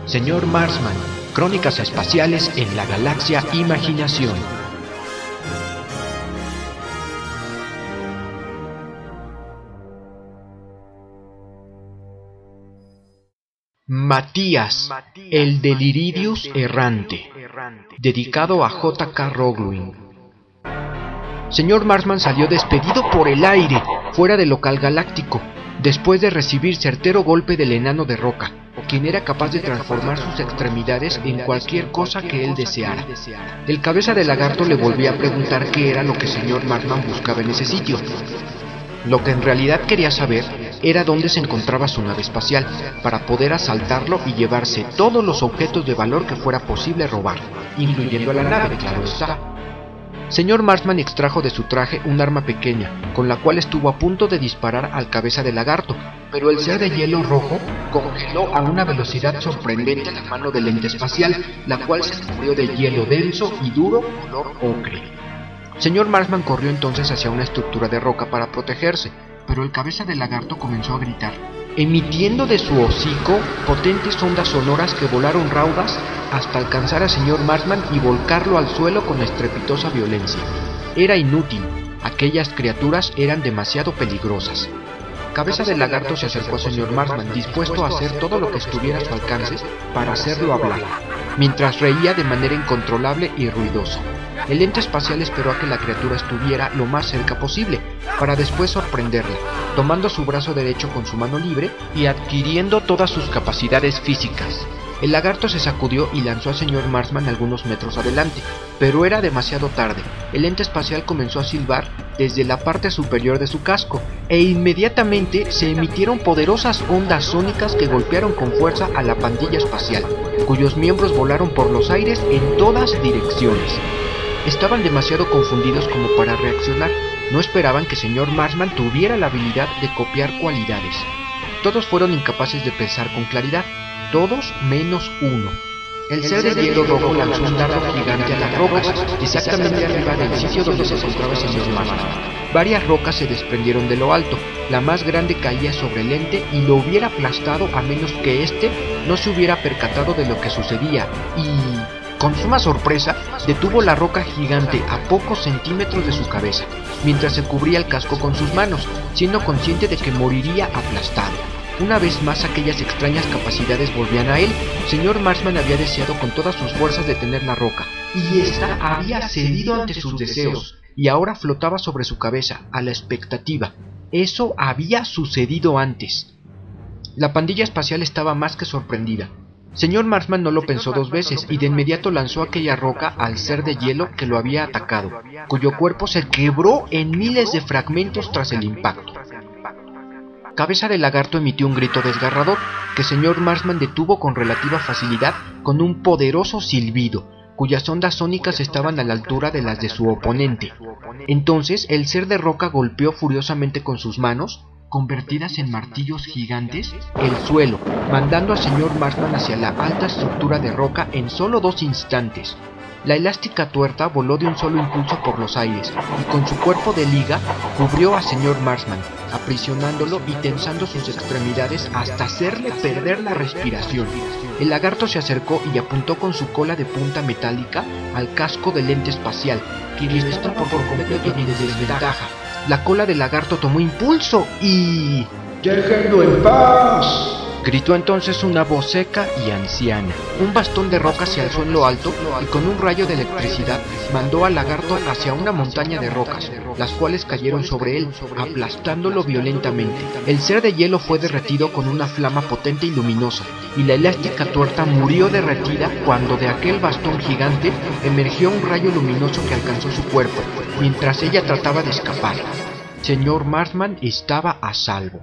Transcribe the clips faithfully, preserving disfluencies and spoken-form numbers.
Señor Marsman, Crónicas Espaciales en la Galaxia Imaginación. Matías, el Deliridius errante, dedicado a J K Rowling. Señor Marsman salió despedido por el aire, fuera del local galáctico, después de recibir certero golpe del enano de roca, quien era capaz de transformar sus extremidades en cualquier cosa que él deseara. El cabeza de lagarto le volvía a preguntar qué era lo que señor Marsman buscaba en ese sitio. Lo que en realidad quería saber era dónde se encontraba su nave espacial, para poder asaltarlo y llevarse todos los objetos de valor que fuera posible robar, incluyendo a la nave, claro está. Señor Marsman extrajo de su traje un arma pequeña, con la cual estuvo a punto de disparar al cabeza de lagarto, pero el ser de hielo rojo congeló a una velocidad sorprendente la mano del ente espacial, la cual se cubrió de hielo denso y duro color ocre. Señor Marsman corrió entonces hacia una estructura de roca para protegerse, pero el cabeza de lagarto comenzó a gritar, emitiendo de su hocico potentes ondas sonoras que volaron raudas hasta alcanzar a señor Marsman y volcarlo al suelo con estrepitosa violencia. Era inútil, aquellas criaturas eran demasiado peligrosas. Cabeza de lagarto se acercó a señor Marsman, dispuesto a hacer todo lo que estuviera a su alcance para hacerlo hablar, mientras reía de manera incontrolable y ruidosa. El ente espacial esperó a que la criatura estuviera lo más cerca posible, para después sorprenderla, tomando su brazo derecho con su mano libre y adquiriendo todas sus capacidades físicas. El lagarto se sacudió y lanzó a señor Marsman algunos metros adelante, pero era demasiado tarde. El ente espacial comenzó a silbar desde la parte superior de su casco, e inmediatamente se emitieron poderosas ondas sónicas que golpearon con fuerza a la pandilla espacial, cuyos miembros volaron por los aires en todas direcciones. Estaban demasiado confundidos como para reaccionar. No esperaban que señor Marsman tuviera la habilidad de copiar cualidades. Todos fueron incapaces de pensar con claridad, todos menos uno. El ser de hielo rojo lanzó un dardo gigante a las rocas, exactamente arriba del sitio donde se encontraba el señor Marsman. Varias rocas se desprendieron de lo alto, la más grande caía sobre el ente y lo hubiera aplastado a menos que éste no se hubiera percatado de lo que sucedía y, con suma sorpresa, detuvo la roca gigante a pocos centímetros de su cabeza, mientras se cubría el casco con sus manos, siendo consciente de que moriría aplastado. Una vez más aquellas extrañas capacidades volvían a él. Señor Marsman había deseado con todas sus fuerzas detener la roca, y ésta había cedido ante sus deseos, y ahora flotaba sobre su cabeza, a la expectativa. Eso había sucedido antes. La pandilla espacial estaba más que sorprendida. Señor Marsman no lo pensó dos veces, y de inmediato lanzó aquella roca al ser de hielo que lo había atacado, cuyo cuerpo se quebró en miles de fragmentos tras el impacto. Cabeza de lagarto emitió un grito desgarrador, que señor Marsman detuvo con relativa facilidad con un poderoso silbido, cuyas ondas sónicas estaban a la altura de las de su oponente. Entonces el ser de roca golpeó furiosamente con sus manos, convertidas en martillos gigantes, el suelo, mandando a señor Marsman hacia la alta estructura de roca en solo dos instantes. La elástica tuerta voló de un solo impulso por los aires, y con su cuerpo de liga cubrió a señor Marsman, aprisionándolo y tensando sus extremidades hasta hacerle perder la respiración. El lagarto se acercó y apuntó con su cola de punta metálica al casco del ente espacial, que estaba por completo en desventaja. La cola del lagarto tomó impulso y... ¡Déjenlo en paz!, gritó entonces una voz seca y anciana. Un bastón de roca se alzó en lo alto y con un rayo de electricidad mandó al lagarto hacia una montaña de rocas, las cuales cayeron sobre él, aplastándolo violentamente. El ser de hielo fue derretido con una flama potente y luminosa, y la elástica tuerta murió derretida cuando de aquel bastón gigante emergió un rayo luminoso que alcanzó su cuerpo, mientras ella trataba de escapar. Señor Marsman estaba a salvo.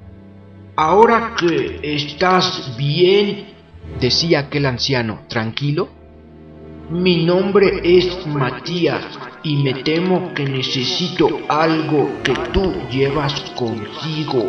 «Ahora que estás bien», decía aquel anciano, tranquilo, «mi nombre es Matías y me temo que necesito algo que tú llevas contigo».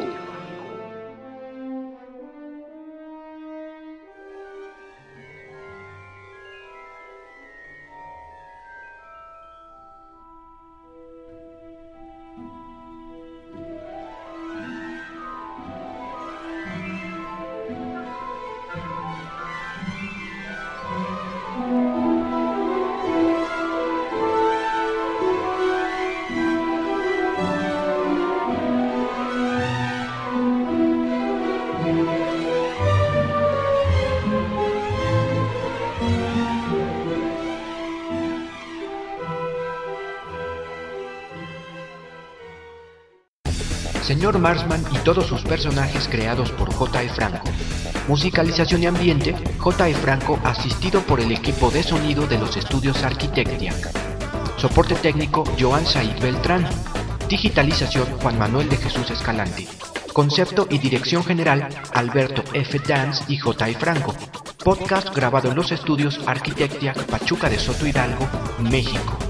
señor Marsman y todos sus personajes creados por J E. Franco. Musicalización y ambiente, J E. Franco asistido por el equipo de sonido de los estudios Arquitectiac. Soporte técnico, Joan Said Beltrán. Digitalización, Juan Manuel de Jesús Escalante. Concepto y dirección general, Alberto F. Dance y J E. Franco. Podcast grabado en los estudios Arquitectiac, Pachuca de Soto Hidalgo, México.